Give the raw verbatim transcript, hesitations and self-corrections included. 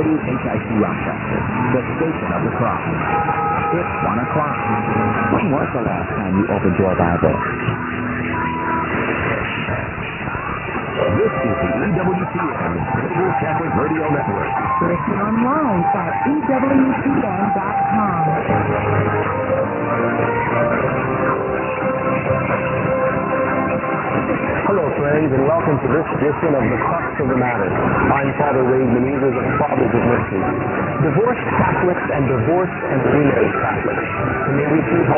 H I C Rochester, the station of the cross. It's one o'clock. When was the last time you opened your Bible? This is the E W T N Global Catholic Radio Network. Listen online at E W T N dot com. Hello, friends, and welcome to this edition of The Crux of the Matter. I'm Father Wade Menezes of Fathers of Mercy. Divorced Catholics and divorced and remarried Catholics. May we please